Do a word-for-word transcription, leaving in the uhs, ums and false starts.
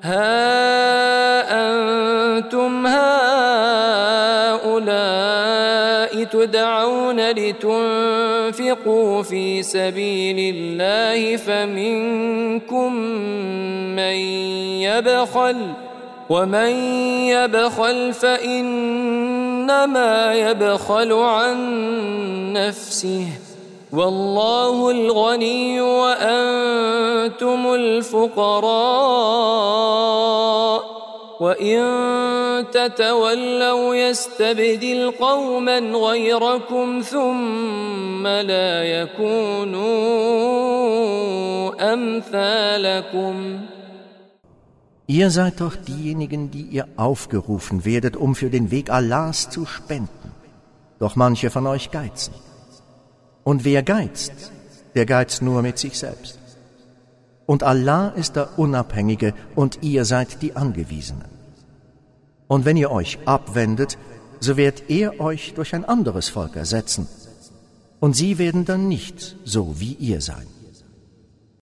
ها أنتم هؤلاء تدعون لتنفقوا في سبيل الله فمنكم من يبخل ومن يبخل فإنما يبخل عن نفسه والله الغني وأنتم الفقراء وإن تتولوا يستبدل قوما غيركم ثم لا يكونوا أمثالكم. Ihr seid doch diejenigen, die ihr aufgerufen werdet, um für den Weg Allahs zu spenden. Doch manche von euch geizen. Und wer geizt, der geizt nur mit sich selbst. Und Allah ist der Unabhängige und ihr seid die Angewiesenen. Und wenn ihr euch abwendet, so wird er euch durch ein anderes Volk ersetzen. Und sie werden dann nicht so wie ihr sein.